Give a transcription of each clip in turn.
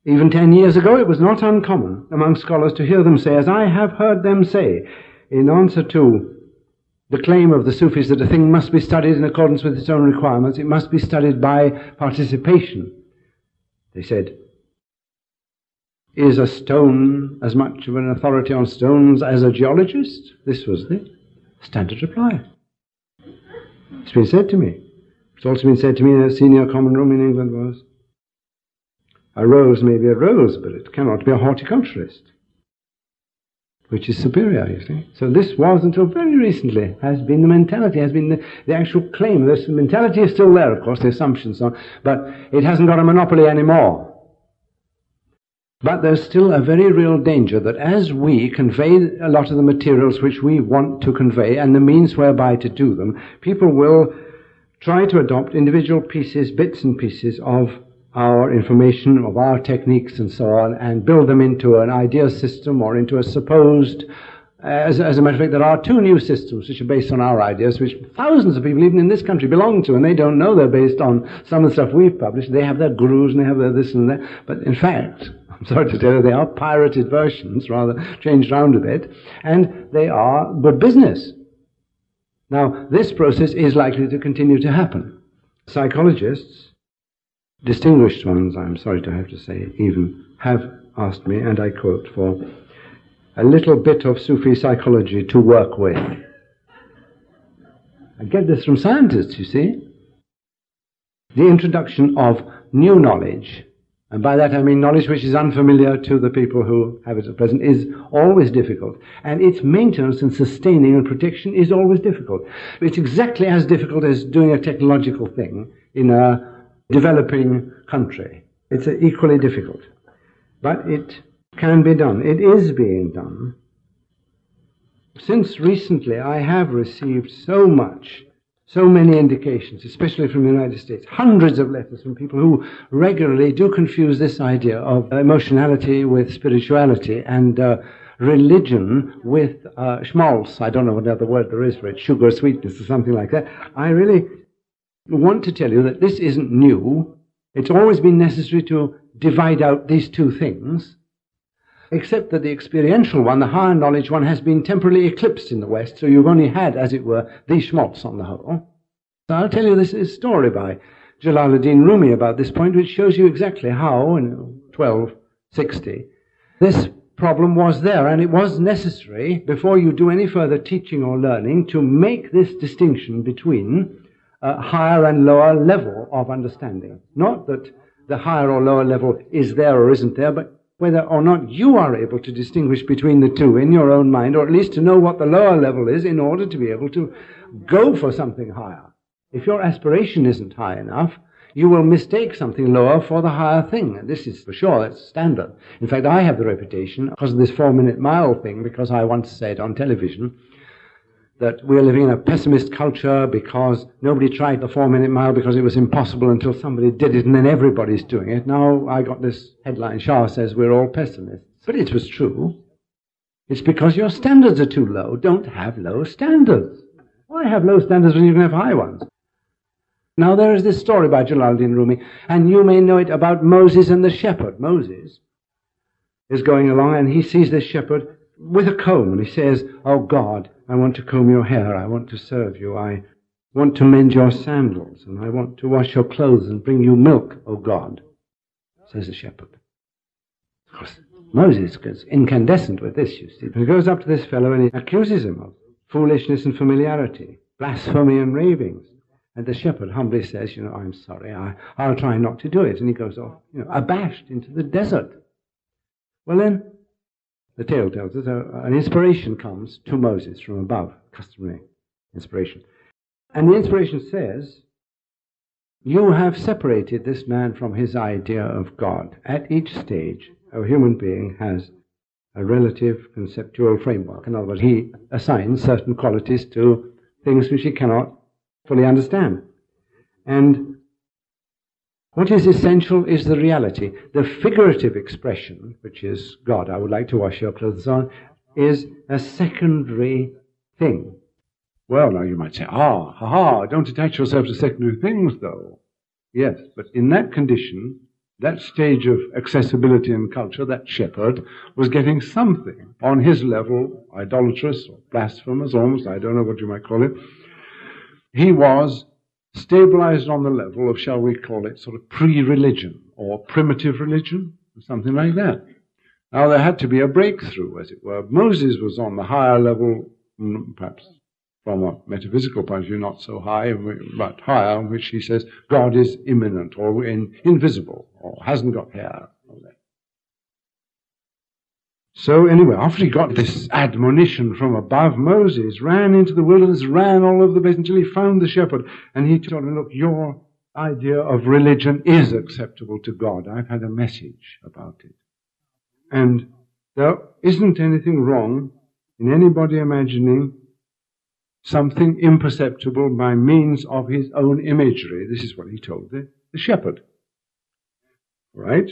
Even 10 years ago, it was not uncommon among scholars to hear them say, as I have heard them say, in answer to the claim of the Sufis that a thing must be studied in accordance with its own requirements, it must be studied by participation. They said, is a stone as much of an authority on stones as a geologist? This was the standard reply. It's been said to me. It's also been said to me in a senior common room in England was, a rose may be a rose, but it cannot be a horticulturist. Which is superior, you see. So this was, until very recently, has been the mentality, has been the actual claim. This mentality is still there, of course, the assumptions on, but it hasn't got a monopoly anymore. But there's still a very real danger that as we convey a lot of the materials which we want to convey and the means whereby to do them, people will try to adopt individual pieces, bits and pieces of our information, of our techniques and so on, and build them into an idea system or into a supposed, as a matter of fact, there are two new systems which are based on our ideas, which thousands of people, even in this country, belong to, and they don't know they're based on some of the stuff we've published. They have their gurus and they have their this and that, but in fact, I'm sorry to tell you, they are pirated versions, rather changed around a bit, and they are good business. Now, this process is likely to continue to happen. Psychologists, distinguished ones, I'm sorry to have to say, even have asked me, and I quote, for a little bit of Sufi psychology to work with. I get this from scientists, you see. The introduction of new knowledge, and by that I mean knowledge which is unfamiliar to the people who have it at present, is always difficult. And its maintenance and sustaining and protection is always difficult. It's exactly as difficult as doing a technological thing in a developing country. It's equally difficult. But it can be done. It is being done. Since recently I have received so many indications, especially from the United States, hundreds of letters from people who regularly do confuse this idea of emotionality with spirituality and religion with schmaltz. I don't know what other word there is for it, sugar, sweetness, or something like that. I really want to tell you that this isn't new. It's always been necessary to divide out these two things, except that the experiential one, the higher knowledge one, has been temporarily eclipsed in the West, so you've only had, as it were, the schmaltz on the whole. So I'll tell you this story by Jalaluddin Rumi about this point, which shows you exactly how, in 1260, this problem was there, and it was necessary, before you do any further teaching or learning, to make this distinction between higher and lower level of understanding. Not that the higher or lower level is there or isn't there, but whether or not you are able to distinguish between the two in your own mind, or at least to know what the lower level is in order to be able to go for something higher. If your aspiration isn't high enough, you will mistake something lower for the higher thing. And this is for sure, it's standard. In fact, I have the reputation, because of this 4-minute mile thing, because I once said on television that we're living in a pessimist culture because nobody tried the 4-minute mile because it was impossible until somebody did it, and then everybody's doing it. Now I got this headline, Shah says we're all pessimists. But it was true. It's because your standards are too low. Don't have low standards. Why have low standards when you can have high ones? Now there is this story by Jalaluddin Rumi, and you may know it, about Moses and the shepherd. Moses is going along and he sees this shepherd with a comb, and he says, "Oh God, I want to comb your hair, I want to serve you, I want to mend your sandals, and I want to wash your clothes and bring you milk, oh God," says the shepherd. Of course, Moses gets incandescent with this, you see. He goes up to this fellow and he accuses him of foolishness and familiarity, blasphemy and ravings. And the shepherd humbly says, "I'm sorry, I'll try not to do it." And he goes off, abashed into the desert. Well then, the tale tells us an inspiration comes to Moses from above, customary inspiration. And the inspiration says, "You have separated this man from his idea of God." At each stage, a human being has a relative conceptual framework. In other words, he assigns certain qualities to things which he cannot fully understand. And what is essential is the reality. The figurative expression, which is God, I would like to wash your clothes on, is a secondary thing. Well, now you might say, don't attach yourself to secondary things, though. Yes, but in that condition, that stage of accessibility and culture, that shepherd was getting something on his level, idolatrous or blasphemous almost, I don't know what you might call it. He was stabilized on the level of, shall we call it, sort of pre-religion or primitive religion, or something like that. Now there had to be a breakthrough, as it were. Moses was on the higher level, perhaps from a metaphysical point of view, not so high, but higher, in which he says God is immanent or invisible or hasn't got hair. So anyway, after he got this admonition from above, Moses ran into the wilderness, ran all over the place until he found the shepherd. And he told him, look, your idea of religion is acceptable to God. I've had a message about it. And there isn't anything wrong in anybody imagining something imperceptible by means of his own imagery. This is what he told the shepherd. Right?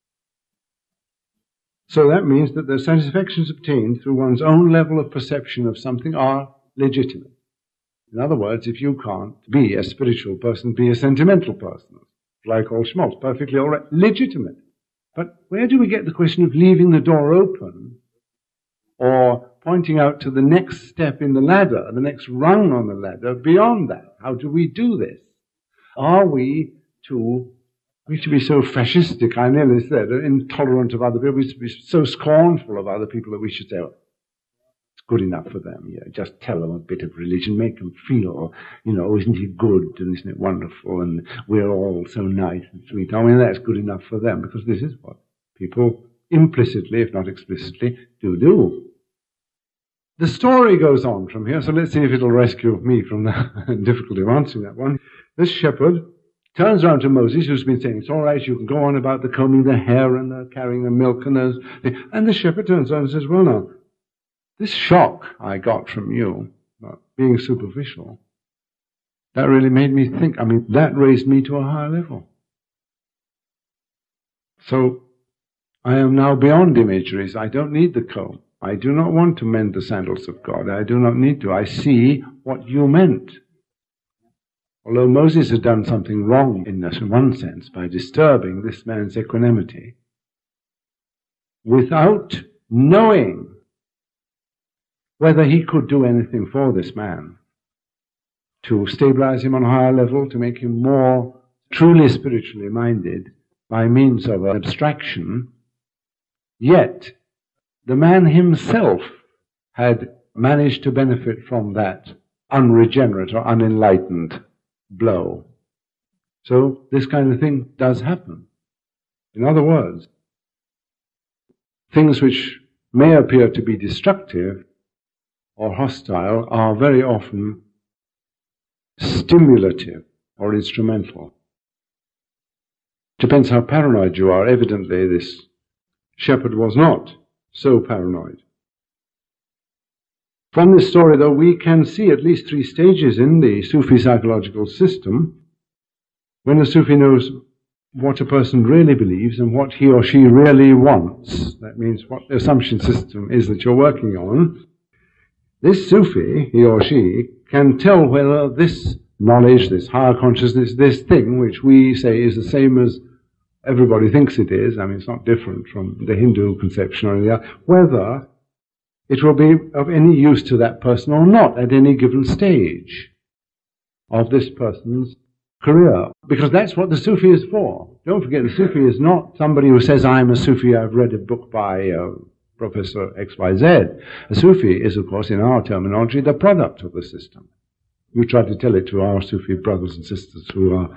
So that means that the satisfactions obtained through one's own level of perception of something are legitimate. In other words, if you can't be a spiritual person, be a sentimental person, like all schmaltz, perfectly all right, legitimate. But where do we get the question of leaving the door open or pointing out to the next step in the ladder, the next rung on the ladder beyond that? How do we do this? Are we to be so fascistic, I nearly said, intolerant of other people, we should be so scornful of other people that we should say, oh, it's good enough for them, just tell them a bit of religion, make them feel, isn't it good and isn't it wonderful and we're all so nice and sweet. I mean, that's good enough for them because this is what people implicitly, if not explicitly, do. The story goes on from here, so let's see if it'll rescue me from the difficulty of answering that one. This shepherd turns around to Moses, who's been saying, it's all right, you can go on about the combing the hair and the carrying the milk and those things. And the shepherd turns around and says, well, now, this shock I got from you, about being superficial, that really made me think, that raised me to a higher level. So, I am now beyond imageries. I don't need the comb. I do not want to mend the sandals of God. I do not need to. I see what you meant. Although Moses had done something wrong in this, in one sense, by disturbing this man's equanimity, without knowing whether he could do anything for this man, to stabilize him on a higher level, to make him more truly spiritually minded by means of an abstraction, yet the man himself had managed to benefit from that unregenerate or unenlightened blow. So this kind of thing does happen. In other words, things which may appear to be destructive or hostile are very often stimulative or instrumental. Depends how paranoid you are. Evidently this shepherd was not so paranoid. From this story, though, we can see at least 3 stages in the Sufi psychological system. When a Sufi knows what a person really believes and what he or she really wants, that means what the assumption system is that you're working on, this Sufi, he or she, can tell whether this knowledge, this higher consciousness, this thing which we say is the same as everybody thinks it is, it's not different from the Hindu conception or anything else, whether it will be of any use to that person or not at any given stage of this person's career. Because that's what the Sufi is for. Don't forget, the Sufi is not somebody who says, I'm a Sufi, I've read a book by Professor XYZ. A Sufi is, of course, in our terminology, the product of the system. We try to tell it to our Sufi brothers and sisters who are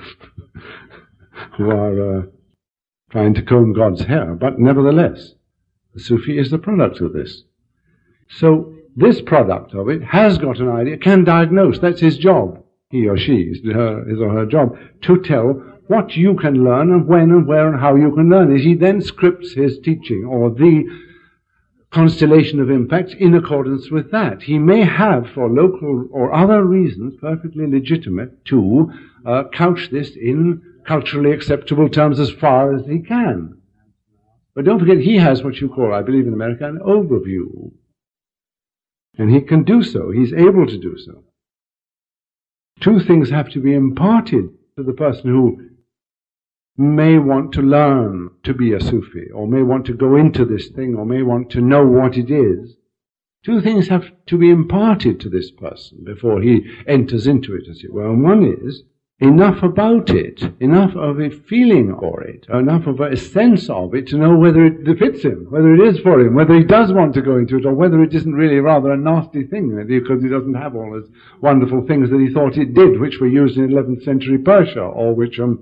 trying to comb God's hair, but nevertheless, the Sufi is the product of this. So this product of it has got an idea, can diagnose, that's his job, he or she, his or her job, to tell what you can learn and when and where and how you can learn it. He then scripts his teaching or the constellation of impacts in accordance with that. He may have, for local or other reasons, perfectly legitimate, to couch this in culturally acceptable terms as far as he can. But don't forget, he has what you call, I believe in America, an overview. And he can do so. He's able to do so. 2 things have to be imparted to the person who may want to learn to be a Sufi, or may want to go into this thing, or may want to know what it is, two things have to be imparted to this person before he enters into it, as it were. And one is enough about it, enough of a feeling for it, enough of a sense of it to know whether it fits him, whether it is for him, whether he does want to go into it, or whether it isn't really rather a nasty thing, because he doesn't have all those wonderful things that he thought it did, which were used in 11th century Persia, or which are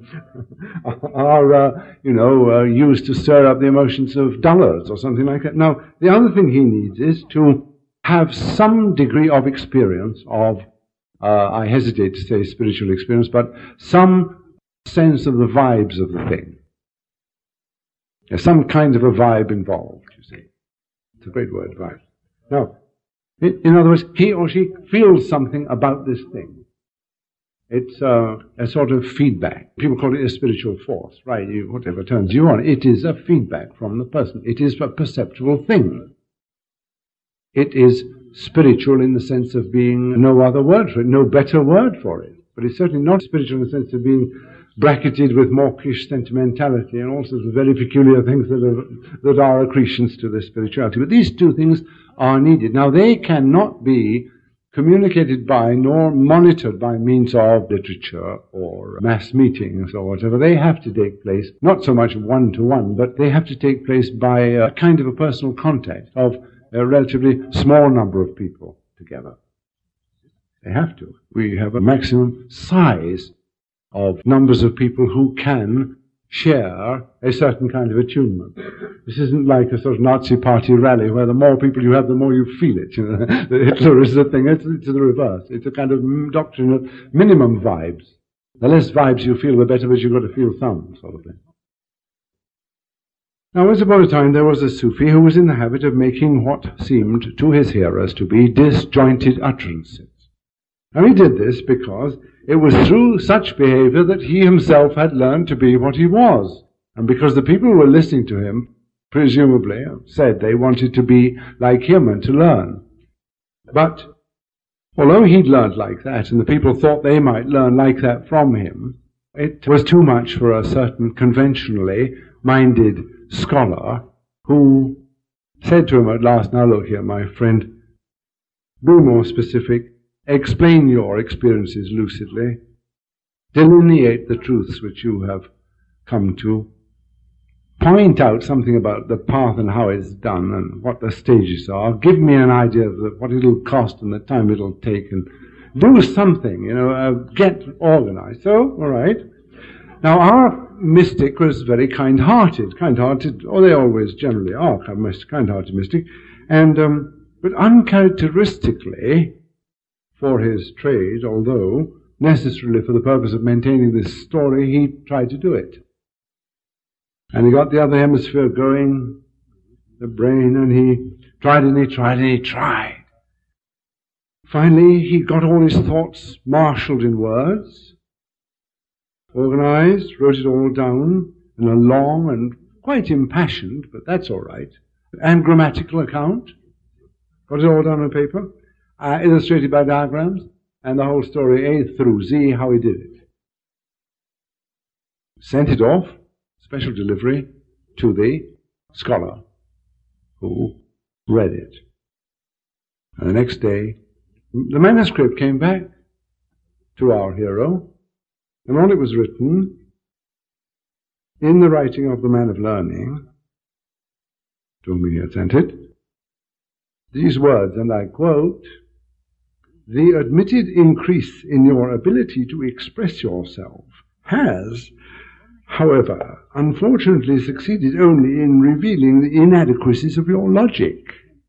used to stir up the emotions of dullards, or something like that. Now, the other thing he needs is to have some degree of experience of I hesitate to say spiritual experience, but some sense of the vibes of the thing. There's some kind of a vibe involved, you see. It's a great word, vibe. Now, in other words, he or she feels something about this thing. It's a sort of feedback. People call it a spiritual force, right? Whatever turns you on. It is a feedback from the person. It is a perceptual thing. It is spiritual in the sense of being no other word for it, no better word for it. But it's certainly not spiritual in the sense of being bracketed with mawkish sentimentality and all sorts of very peculiar things that are accretions to this spirituality. But these two things are needed. Now, they cannot be communicated by nor monitored by means of literature or mass meetings or whatever. They have to take place, not so much one-to-one, but they have to take place by a kind of a personal contact of a relatively small number of people together. They have to. We have a maximum size of numbers of people who can share a certain kind of attunement. This isn't like a sort of Nazi party rally where the more people you have, the more you feel it. You know? Hitler is the thing. It's the reverse. It's a kind of doctrine of minimum vibes. The less vibes you feel, the better, but you've got to feel some sort of thing. Now, once upon a time, there was a Sufi who was in the habit of making what seemed to his hearers to be disjointed utterances. Now, he did this because it was through such behavior that he himself had learned to be what he was. And because the people who were listening to him, presumably, said they wanted to be like him and to learn. But although he'd learned like that, and the people thought they might learn like that from him, it was too much for a certain conventionally minded scholar who said to him at last, "Now look here, my friend, be more specific, explain your experiences lucidly, delineate the truths which you have come to, point out something about the path and how it's done and what the stages are, give me an idea of what it'll cost and the time it'll take, and do something, get organized." So, all right. Now, our mystic was very kind-hearted, or they always generally are kind-hearted mystic, and but uncharacteristically for his trade, although necessarily for the purpose of maintaining this story, he tried to do it. And he got the other hemisphere going, the brain, and he tried and he tried and he tried. Finally, he got all his thoughts marshaled in words, organized, wrote it all down in a long and quite impassioned, but that's all right, and grammatical account. Got it all down on paper, illustrated by diagrams, and the whole story A through Z, how he did it. Sent it off, special delivery, to the scholar who read it. And the next day, the manuscript came back to our hero, and on it was written, in the writing of the man of learning, to whom he had sent it, these words, and I quote, "The admitted increase in your ability to express yourself has, however, unfortunately succeeded only in revealing the inadequacies of your logic."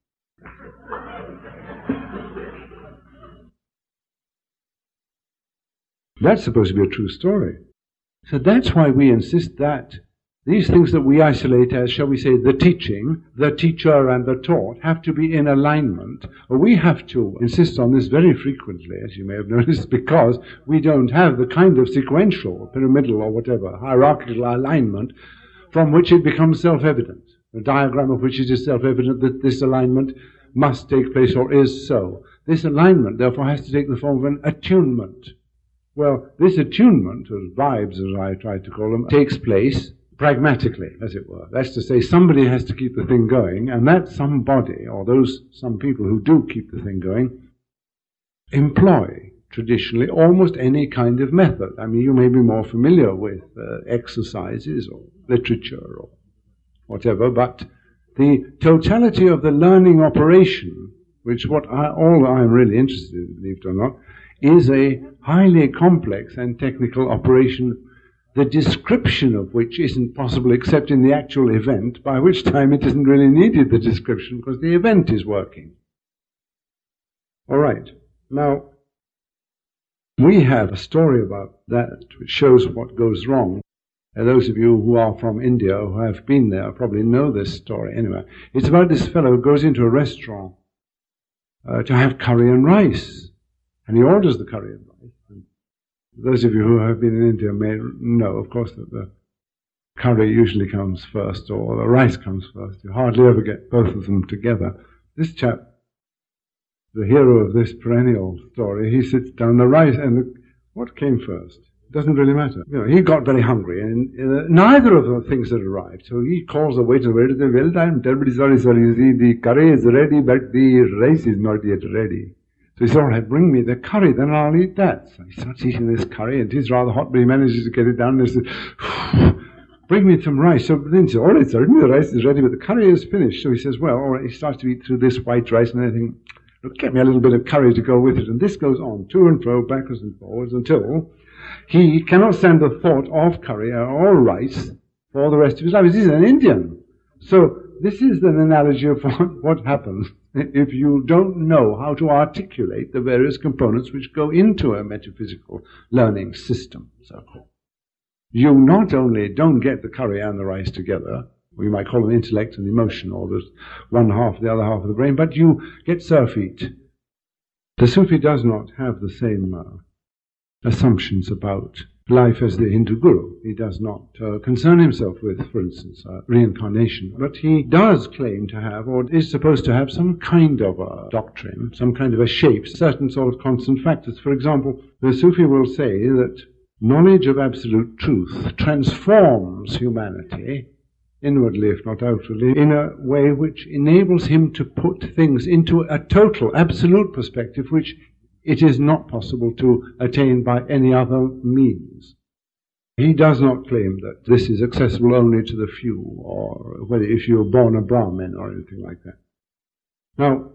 That's supposed to be a true story. So that's why we insist that these things that we isolate as, shall we say, the teaching, the teacher and the taught, have to be in alignment. We have to insist on this very frequently, as you may have noticed, because we don't have the kind of sequential, pyramidal or whatever, hierarchical alignment from which it becomes self-evident. A diagram of which it is self-evident that this alignment must take place or is so. This alignment, therefore, has to take the form of an attunement. Well, this attunement, or vibes as I tried to call them, takes place pragmatically, as it were. That's to say, somebody has to keep the thing going, and that somebody, or some people who do keep the thing going, employ traditionally almost any kind of method. I mean, you may be more familiar with exercises or literature or whatever, but the totality of the learning operation, which all I'm really interested in, believe it or not, is a highly complex and technical operation, the description of which isn't possible except in the actual event, by which time it isn't really needed, the description, because the event is working. All right. Now, we have a story about that which shows what goes wrong. Those of you who are from India, who have been there, probably know this story. Anyway, it's about this fellow who goes into a restaurant to have curry and rice. And he orders the curry and rice. And those of you who have been in India may know, of course, that the curry usually comes first, or the rice comes first. You hardly ever get both of them together. This chap, the hero of this perennial story, he sits down, the rice, and what came first? It doesn't really matter. You know, he got very hungry, and neither of the things had arrived. So he calls the waiter, well done, terribly sorry, you see, the curry is ready, but the rice is not yet ready. So he said, all right, bring me the curry, then I'll eat that. So he starts eating this curry, and it is rather hot, but he manages to get it down, and he says, bring me some rice. So then he says, all right, certainly the rice is ready, but the curry is finished. So he says, well, all right, he starts to eat through this white rice, and I think, look, get me a little bit of curry to go with it. And this goes on, to and fro, backwards and forwards, until he cannot stand the thought of curry or rice for the rest of his life. He's an Indian. So this is an analogy of what happens if you don't know how to articulate the various components which go into a metaphysical learning system. So you not only don't get the curry and the rice together, we might call them intellect and emotion, or there's one half, the other half of the brain, but you get surfeit. The Sufi does not have the same assumptions about life as the Hindu guru. He does not concern himself with, for instance, reincarnation, but he does claim to have, or is supposed to have, some kind of a doctrine, some kind of a shape, certain sort of constant factors. For example, the Sufi will say that knowledge of absolute truth transforms humanity, inwardly if not outwardly, in a way which enables him to put things into a total, absolute perspective which it is not possible to attain by any other means. He does not claim that this is accessible only to the few, or whether if you were born a Brahmin or anything like that. Now,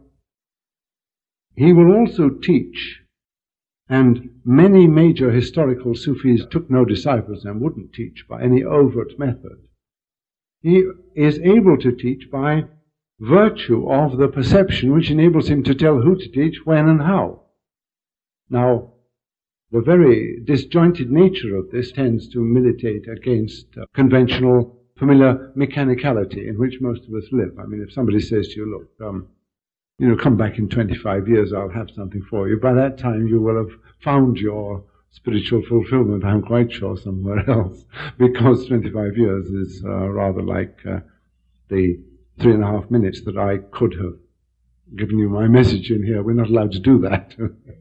he will also teach, and many major historical Sufis took no disciples and wouldn't teach by any overt method. He is able to teach by virtue of the perception which enables him to tell who to teach, when and how. Now, the very disjointed nature of this tends to militate against conventional, familiar mechanicality in which most of us live. I mean, if somebody says to you, look, come back in 25 years, I'll have something for you. By that time, you will have found your spiritual fulfillment, I'm quite sure, somewhere else, because 25 years is rather like the 3.5 minutes that I could have given you my message in here. We're not allowed to do that.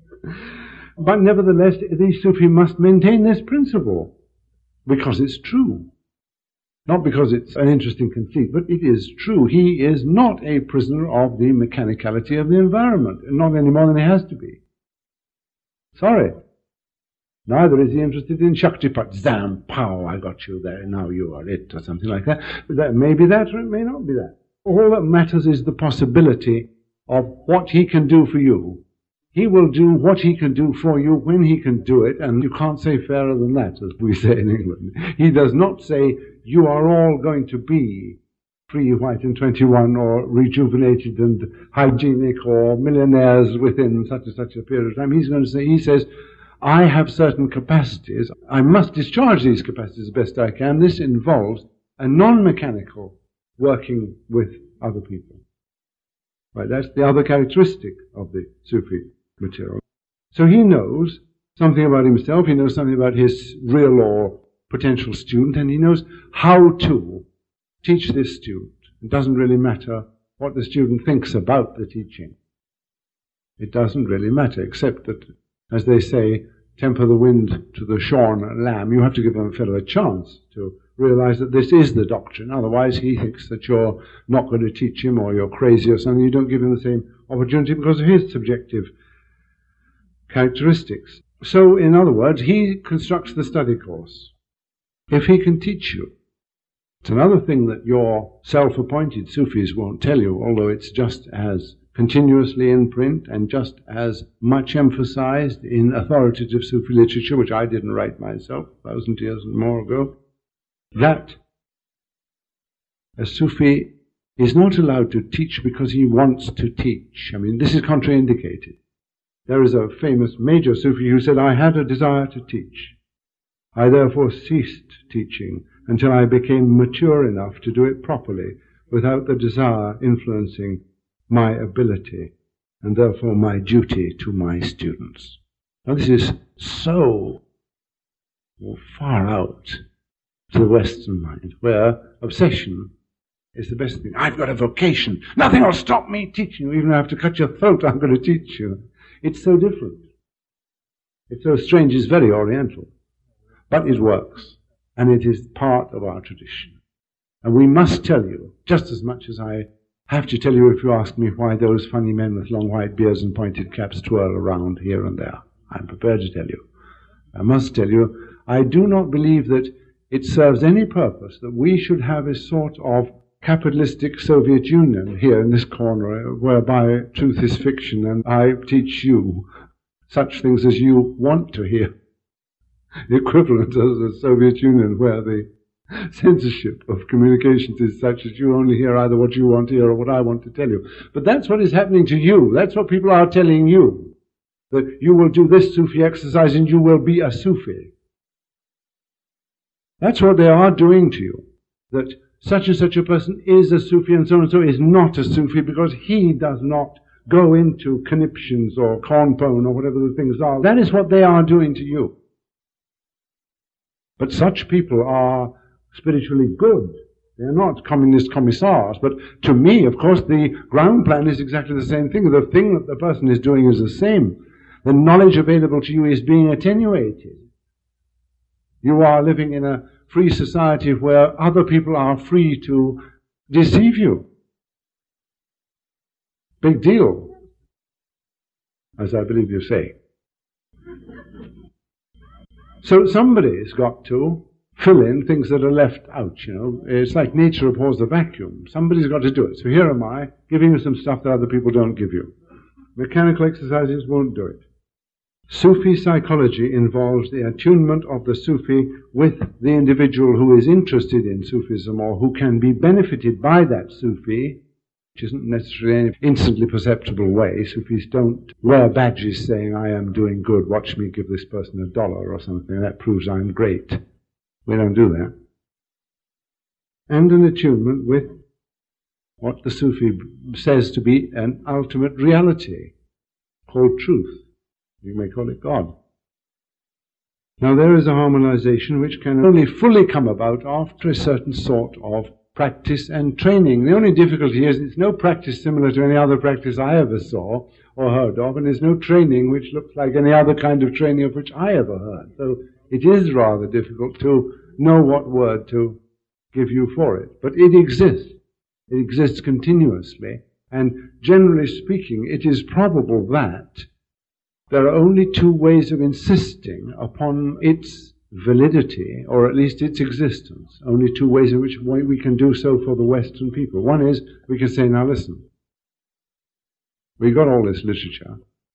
But nevertheless, the Sufi must maintain this principle, because it's true. Not because it's an interesting conceit, but it is true. He is not a prisoner of the mechanicality of the environment, not any more than he has to be. Sorry. Neither is he interested in Shaktipat, zam, pow, I got you there, now you are it, or something like that. That may be that, or it may not be that. All that matters is the possibility of what he can do for you. He will do what he can do for you when he can do it, and you can't say fairer than that, as we say in England. He does not say, you are all going to be free, white, and 21, or rejuvenated and hygienic, or millionaires within such and such a period of time. He's going to say, he says, I have certain capacities. I must discharge these capacities as best I can. This involves a non-mechanical working with other people. Right, that's the other characteristic of the Sufi material. So he knows something about himself, he knows something about his real or potential student, and he knows how to teach this student. It doesn't really matter what the student thinks about the teaching. It doesn't really matter, except that, as they say, temper the wind to the shorn lamb. You have to give a fellow a chance to realize that this is the doctrine. Otherwise, he thinks that you're not going to teach him or you're crazy or something. You don't give him the same opportunity because of his subjective characteristics. So, in other words, he constructs the study course. If he can teach you. It's another thing that your self-appointed Sufis won't tell you, although it's just as continuously in print and just as much emphasized in authoritative Sufi literature, which I didn't write myself 1,000 years and more ago, that a Sufi is not allowed to teach because he wants to teach. I mean, this is contraindicated. There is a famous major Sufi who said, "I had a desire to teach. I therefore ceased teaching until I became mature enough to do it properly without the desire influencing my ability and therefore my duty to my students." Now this is so far out to the Western mind, where obsession is the best thing. I've got a vocation. Nothing will stop me teaching you. Even if I have to cut your throat, I'm going to teach you. It's so different. It's so strange. It's very Oriental. But it works. And it is part of our tradition. And we must tell you, just as much as I have to tell you if you ask me why those funny men with long white beards and pointed caps twirl around here and there. I'm prepared to tell you. I must tell you, I do not believe that it serves any purpose that we should have a sort of capitalistic Soviet Union here in this corner, whereby truth is fiction and I teach you such things as you want to hear. The equivalent of the Soviet Union, where the censorship of communications is such that you only hear either what you want to hear or what I want to tell you. But that's what is happening to you. That's what people are telling you. That you will do this Sufi exercise and you will be a Sufi. That's what they are doing to you. That such and such a person is a Sufi and so is not a Sufi because he does not go into conniptions or cornpone or whatever the things are. That is what they are doing to you. But such people are spiritually good. They are not communist commissars. But to me, of course, the ground plan is exactly the same thing. The thing that the person is doing is the same. The knowledge available to you is being attenuated. You are living in a free society where other people are free to deceive you. Big deal, as I believe you say. So somebody's got to fill in things that are left out, you know. It's like nature abhors the vacuum. Somebody's got to do it. So here am I, giving you some stuff that other people don't give you. Mechanical exercises won't do it. Sufi psychology involves the attunement of the Sufi with the individual who is interested in Sufism or who can be benefited by that Sufi, which isn't necessarily an instantly perceptible way. Sufis don't wear badges saying, "I am doing good, watch me give this person $1" or something. That proves I'm great. We don't do that. And an attunement with what the Sufi says to be an ultimate reality, called truth. You may call it God. Now there is a harmonization which can only fully come about after a certain sort of practice and training. The only difficulty is it's no practice similar to any other practice I ever saw or heard of, and there's no training which looks like any other kind of training of which I ever heard. So it is rather difficult to know what word to give you for it. But it exists. It exists continuously. And generally speaking, it is probable that there are only two ways of insisting upon its validity, or at least its existence. Only two ways in which we can do so for the Western people. One is, we can say, now listen, we've got all this literature.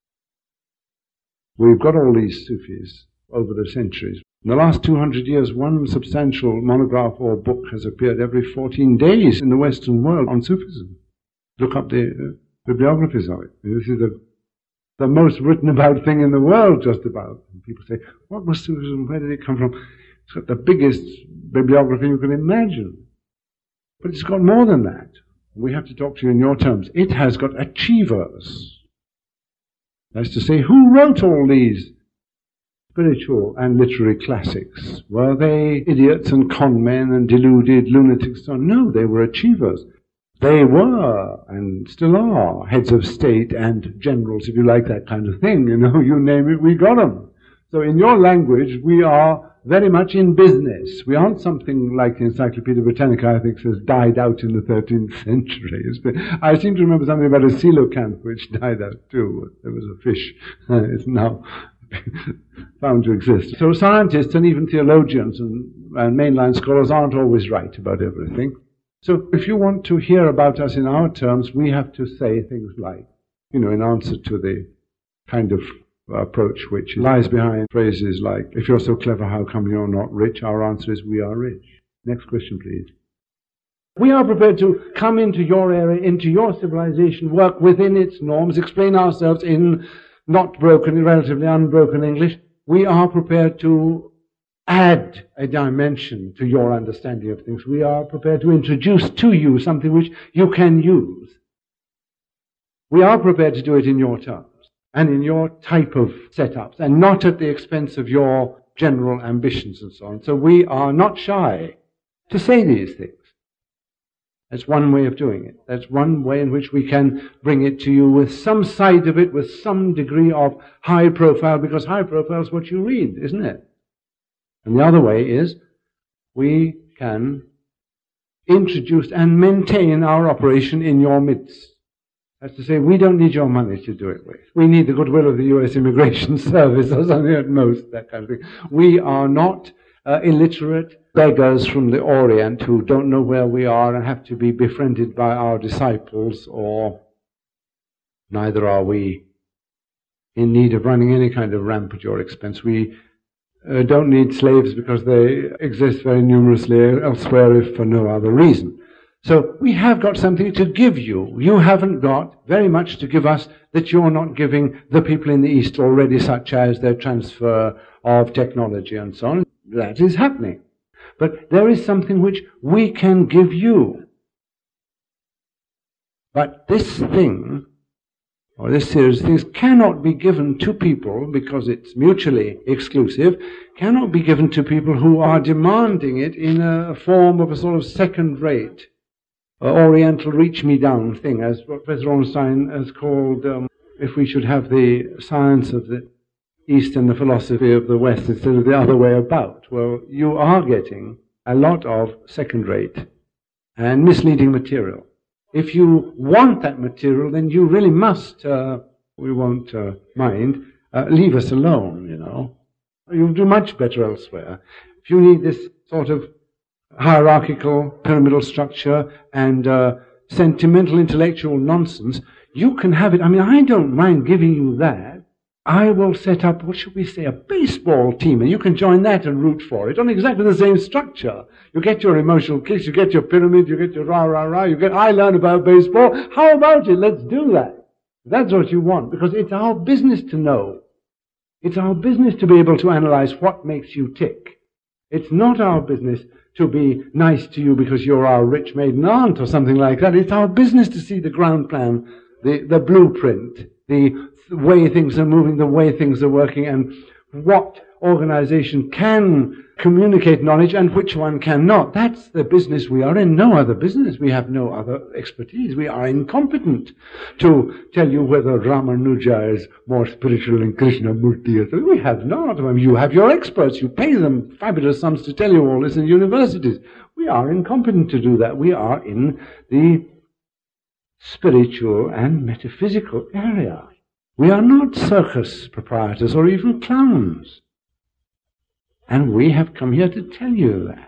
We've got all these Sufis over the centuries. In the last 200 years, one substantial monograph or book has appeared every 14 days in the Western world on Sufism. Look up the bibliographies of it. This is the most written about thing in the world, just about. And people say, what was Sufism? Where did it come from? It's got the biggest bibliography you can imagine. But it's got more than that. We have to talk to you in your terms. It has got achievers. That's to say, who wrote all these spiritual and literary classics? Were they idiots and con men and deluded lunatics? No, they were achievers. They were, and still are, heads of state and generals, if you like that kind of thing. You know, you name it, we got them. So in your language, we are very much in business. We aren't something like the Encyclopedia Britannica, I think, says died out in the 13th century. I seem to remember something about a coelacanth which died out too. There was a fish. It's now found to exist. So scientists and even theologians and mainline scholars aren't always right about everything. So if you want to hear about us in our terms, we have to say things like, in answer to the kind of approach which lies behind phrases like, if you're so clever, how come you're not rich? Our answer is, we are rich. Next question, please. We are prepared to come into your area, into your civilization, work within its norms, explain ourselves in not broken, relatively unbroken English. We are prepared to add a dimension to your understanding of things. We are prepared to introduce to you something which you can use. We are prepared to do it in your terms and in your type of setups, and not at the expense of your general ambitions and so on. So we are not shy to say these things. That's one way of doing it. That's one way in which we can bring it to you with some side of it, with some degree of high profile, because high profile is what you read, isn't it? And the other way is we can introduce and maintain our operation in your midst. That's to say, we don't need your money to do it with. We need the goodwill of the U.S. Immigration Service or something at most, that kind of thing. We are not illiterate beggars from the Orient who don't know where we are and have to be befriended by our disciples, or neither are we in need of running any kind of ramp at your expense. We don't need slaves because they exist very numerously elsewhere, if for no other reason. So we have got something to give you. You haven't got very much to give us that you're not giving the people in the East already, such as their transfer of technology and so on. That is happening. But there is something which we can give you. But this thing, or this series of things, cannot be given to people, because it's mutually exclusive, cannot be given to people who are demanding it in a form of a sort of second-rate, Oriental reach-me-down thing, as Professor Ornstein has called, if we should have the science of the East and the philosophy of the West instead of the other way about. Well, you are getting a lot of second-rate and misleading material. If you want that material, then you really must, we won't mind, leave us alone, You'll do much better elsewhere. If you need this sort of hierarchical, pyramidal structure and sentimental, intellectual nonsense, you can have it. I mean, I don't mind giving you that. I will set up, what should we say, a baseball team, and you can join that and root for it on exactly the same structure. You get your emotional kicks, you get your pyramid, you get your rah-rah-rah, I learn about baseball. How about it? Let's do that. That's what you want, because it's our business to know. It's our business to be able to analyze what makes you tick. It's not our business to be nice to you because you're our rich maiden aunt or something like that. It's our business to see the ground plan, the blueprint, the way things are moving, the way things are working, and what organization can communicate knowledge and which one cannot. That's the business we are in. No other business. We have no other expertise. We are incompetent to tell you whether Ramanuja is more spiritual than Krishnamurti. We have not. I mean, you have your experts. You pay them fabulous sums to tell you all this in universities. We are incompetent to do that. We are in the spiritual and metaphysical area. We are not circus proprietors or even clowns. And we have come here to tell you that.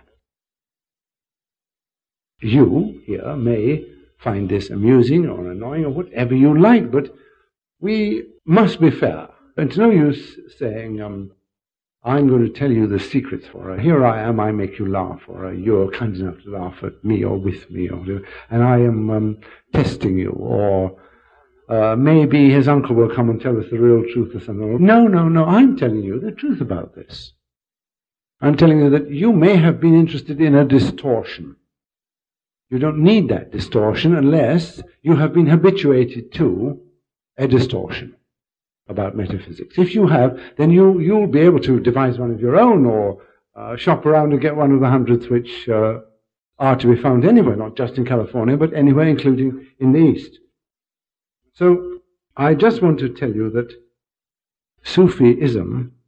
You here may find this amusing or annoying or whatever you like, but we must be fair. It's no use saying, I'm going to tell you the secrets for her. Here I am, I make you laugh, or you're kind enough to laugh at me or with me, or whatever, and I am testing you, or maybe his uncle will come and tell us the real truth or something. No, I'm telling you the truth about this. I'm telling you that you may have been interested in a distortion. You don't need that distortion unless you have been habituated to a distortion about metaphysics. If you have, then you'll be able to devise one of your own, or shop around and get one of the hundreds which are to be found anywhere, not just in California, but anywhere, including in the East. So I just want to tell you that Sufism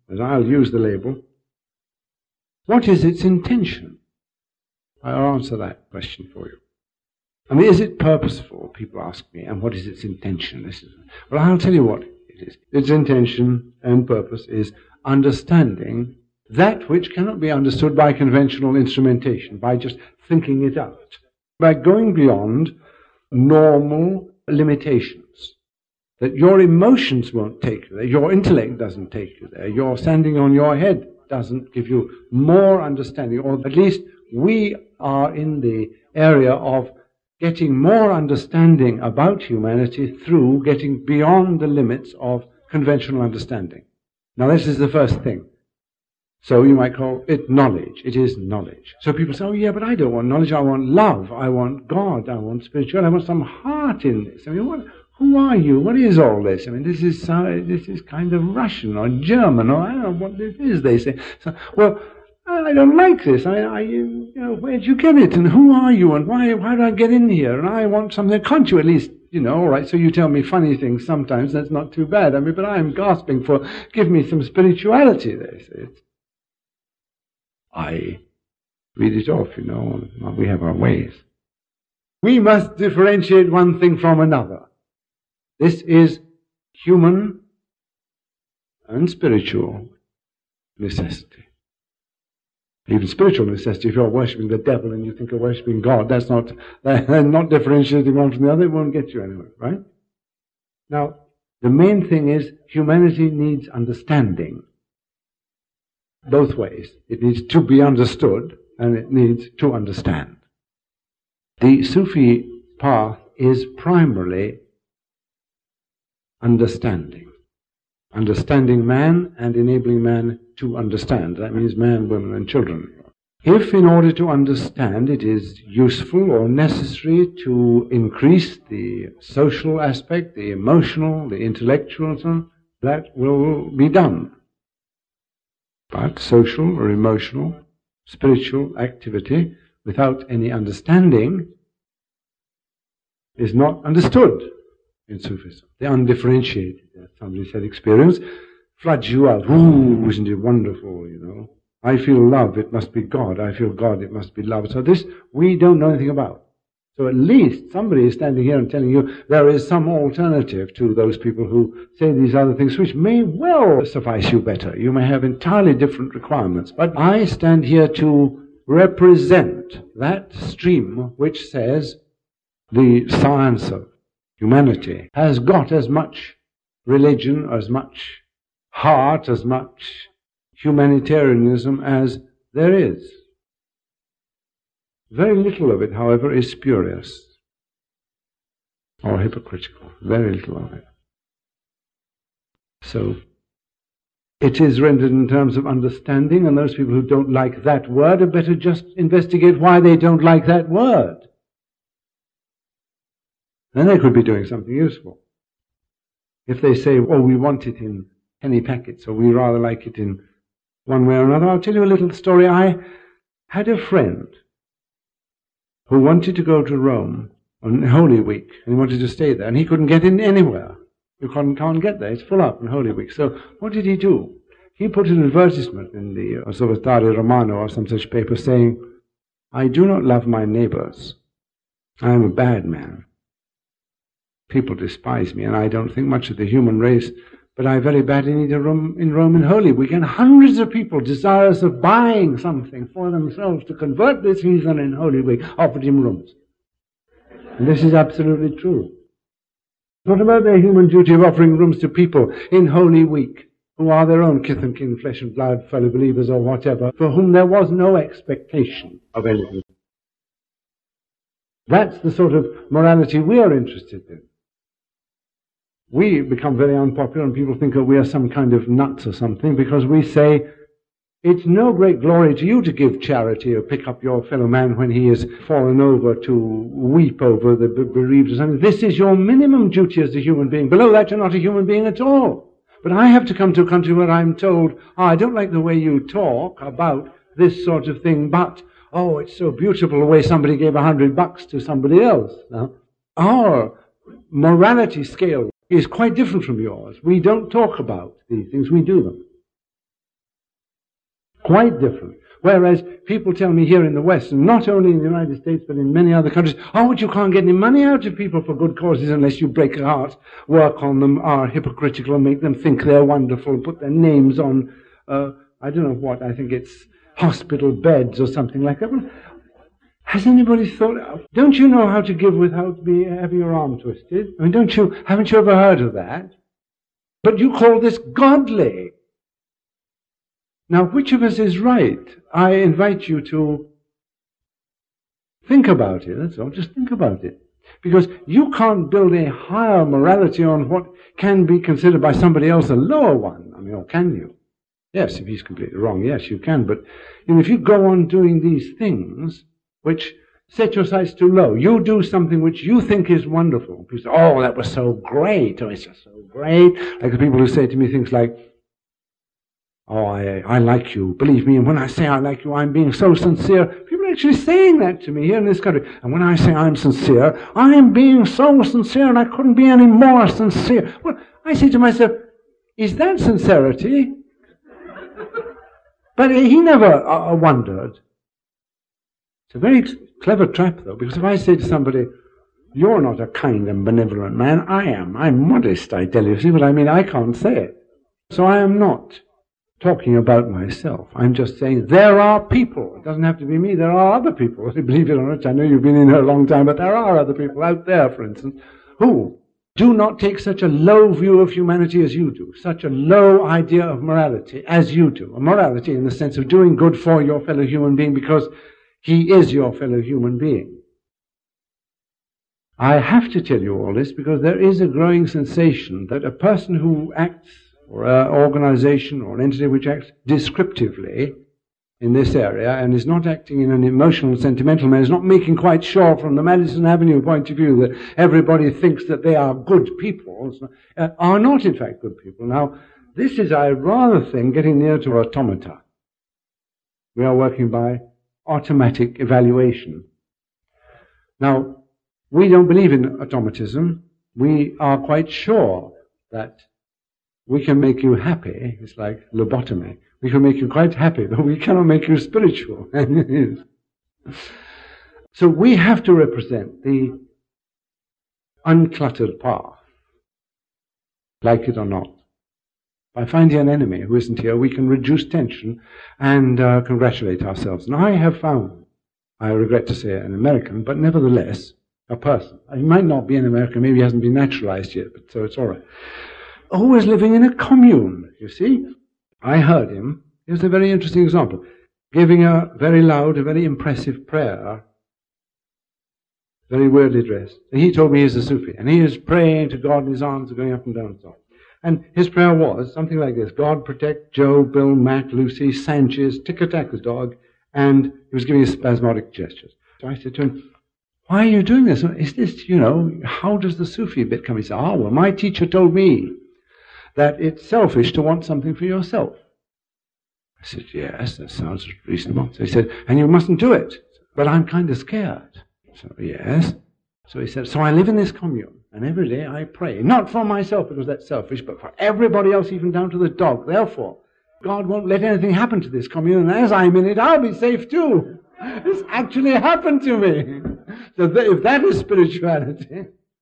as I'll use the label, what is its intention? I'll answer that question for you. I mean, is it purposeful? People ask me, and what is its intention? Well, I'll tell you what it is. Its intention and purpose is understanding that which cannot be understood by conventional instrumentation, by just thinking it out, by going beyond normal limitations, that your emotions won't take you there, your intellect doesn't take you there, your standing on your head doesn't give you more understanding, or at least we are in the area of getting more understanding about humanity through getting beyond the limits of conventional understanding. Now this is the first thing. So you might call it knowledge. It is knowledge. So people say, oh yeah, but I don't want knowledge. I want love. I want God. I want spirituality. I want some heart in this. I mean, who are you? What is all this? I mean, this is kind of Russian or German or I don't know what this is, they say. So, well, I don't like this. Where'd you get it? And who are you? And why do I get in here? And I want something. Can't you at least, all right, so you tell me funny things sometimes. That's not too bad. I mean, but I'm gasping for, give me some spirituality, they say. I read it off, we have our ways. We must differentiate one thing from another. This is human and spiritual necessity. Even spiritual necessity, if you're worshipping the devil and you think you're worshipping God, they're not differentiating one from the other, it won't get you anywhere, right? Now, the main thing is humanity needs understanding. Both ways. It needs to be understood and it needs to understand. The Sufi path is primarily understanding. Understanding man and enabling man to understand. That means man, women and children. If in order to understand it is useful or necessary to increase the social aspect, the emotional, the intellectual, so on, that will be done. But social or emotional, spiritual activity without any understanding is not understood in Sufism. The undifferentiated, as somebody said, experience floods you out. Ooh, isn't it wonderful, I feel love, it must be God. I feel God, it must be love. So this we don't know anything about. So at least somebody is standing here and telling you there is some alternative to those people who say these other things which may well suffice you better. You may have entirely different requirements. But I stand here to represent that stream which says the science of humanity has got as much religion, as much heart, as much humanitarianism as there is. Very little of it, however, is spurious or hypocritical. Very little of it. So, it is rendered in terms of understanding, and those people who don't like that word had better just investigate why they don't like that word. Then they could be doing something useful. If they say, oh, we want it in penny packets, or we rather like it in one way or another, I'll tell you a little story. I had a friend who wanted to go to Rome on Holy Week, and he wanted to stay there, and he couldn't get in anywhere. You can't get there, it's full up on Holy Week. So what did he do? He put an advertisement in the Osservatore Romano or some such paper saying, I do not love my neighbors. I am a bad man. People despise me, and I don't think much of the human race, but I very badly need a room in Rome in Holy Week. And hundreds of people desirous of buying something for themselves to convert this heathen in Holy Week offered him rooms. And this is absolutely true. What about their human duty of offering rooms to people in Holy Week who are their own kith and kin, flesh and blood, fellow believers or whatever, for whom there was no expectation of anything? That's the sort of morality we are interested in. We become very unpopular and people think that we are some kind of nuts or something because we say, it's no great glory to you to give charity or pick up your fellow man when he has fallen over to weep over the bereaved or something. This is your minimum duty as a human being. Below that, you're not a human being at all. But I have to come to a country where I'm told, I don't like the way you talk about this sort of thing, but, oh, it's so beautiful the way somebody gave $100 to somebody else. Now, our morality scale is quite different from yours. We don't talk about these things, we do them. Quite different. Whereas people tell me here in the West, and not only in the United States, but in many other countries, oh, but you can't get any money out of people for good causes unless you break their hearts, work on them, are hypocritical, and make them think they're wonderful, put their names on, I don't know what, I think it's hospital beds or something like that. Well, has anybody thought, don't you know how to give without having your arm twisted? I mean, haven't you ever heard of that? But you call this godly. Now, which of us is right? I invite you to think about it, that's all. Just think about it. Because you can't build a higher morality on what can be considered by somebody else a lower one. I mean, or can you? Yes, if he's completely wrong, yes, you can. But if you go on doing these things, which set your sights too low, you do something which you think is wonderful. People say, oh, that was so great. Oh, it's just so great. Like the people who say to me things like, oh, I like you, believe me, and when I say I like you, I'm being so sincere. People are actually saying that to me here in this country. And when I say I'm sincere, I'm being so sincere, and I couldn't be any more sincere. Well, I say to myself, is that sincerity? But he never wondered. It's a very clever trap, though, because if I say to somebody, you're not a kind and benevolent man, I am. I'm modest, I tell you. See what I mean? I can't say it. So I am not talking about myself. I'm just saying there are people. It doesn't have to be me. There are other people. Believe it or not, I know you've been in here a long time, but there are other people out there, for instance, who do not take such a low view of humanity as you do, such a low idea of morality as you do. A morality in the sense of doing good for your fellow human being because he is your fellow human being. I have to tell you all this because there is a growing sensation that a person who acts, or an organization or an entity which acts descriptively in this area and is not acting in an emotional, sentimental manner, is not making quite sure from the Madison Avenue point of view that everybody thinks that they are good people, are not in fact good people. Now, this is, I rather think, getting near to automata. We are working by automatic evaluation. Now, we don't believe in automatism. We are quite sure that we can make you happy. It's like lobotomy. We can make you quite happy, but we cannot make you spiritual. So we have to represent the uncluttered path, like it or not. By finding an enemy who isn't here, we can reduce tension and congratulate ourselves. And I have found, I regret to say an American, but nevertheless a person. He might not be an American, maybe he hasn't been naturalized yet, but so it's all right. Who was living in a commune, you see. I heard him, here's a very interesting example, giving a very loud, a very impressive prayer, very weirdly dressed. And he told me he's a Sufi, and he is praying to God, and his arms are going up and down and so on. And his prayer was something like this: God protect Joe, Bill, Mac, Lucy, Sanchez, Tick-a-Tack the dog, and he was giving spasmodic gestures. So I said to him, why are you doing this? Is this, how does the Sufi bit come? He said, well, my teacher told me that it's selfish to want something for yourself. I said, yes, that sounds reasonable. So he said, and you mustn't do it. But I'm kind of scared. So, yes. So he said, so I live in this commune, and every day I pray, not for myself because that's selfish, but for everybody else, even down to the dog. Therefore, God won't let anything happen to this commune, and as I'm in it, I'll be safe too. This actually happened to me. So if that is spirituality,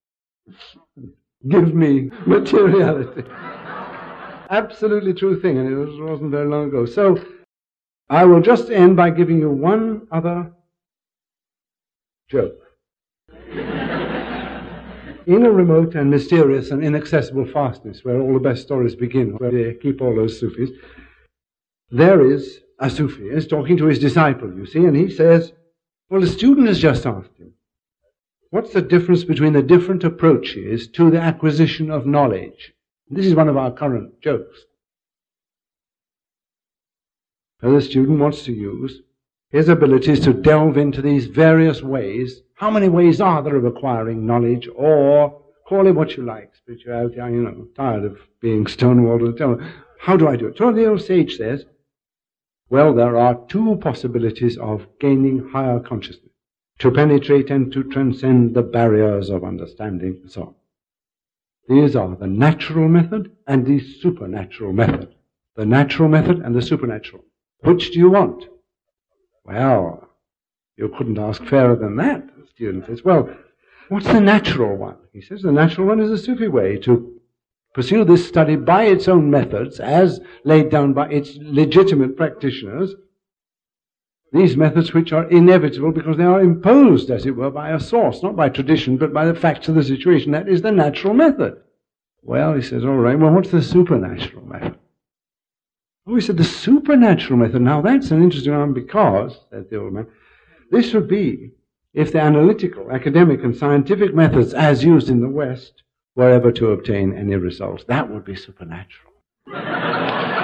give me materiality. Absolutely true thing, and it wasn't very long ago. So I will just end by giving you one other joke. In a remote and mysterious and inaccessible fastness, where all the best stories begin, where they keep all those Sufis, there is a Sufi is talking to his disciple, you see, and he says, well, the student has just asked him, what's the difference between the different approaches to the acquisition of knowledge? This is one of our current jokes. So the student wants to use his abilities to delve into these various ways. How many ways are there of acquiring knowledge? Or call it what you like, spirituality. I'm tired of being stonewalled all the time. How do I do it? So the old sage says, well, there are two possibilities of gaining higher consciousness: to penetrate and to transcend the barriers of understanding, and so on. These are the natural method and the supernatural method. The natural method and the supernatural. Which do you want? Well, you couldn't ask fairer than that. The student says, well, what's the natural one? He says, the natural one is the Sufi way, to pursue this study by its own methods, as laid down by its legitimate practitioners, these methods which are inevitable because they are imposed, as it were, by a source, not by tradition, but by the facts of the situation. That is the natural method. Well, he says, all right, well, what's the supernatural method? Oh, he said, the supernatural method. Now, that's an interesting one because, said the old man, this would be if the analytical, academic, and scientific methods as used in the West were ever to obtain any results. That would be supernatural.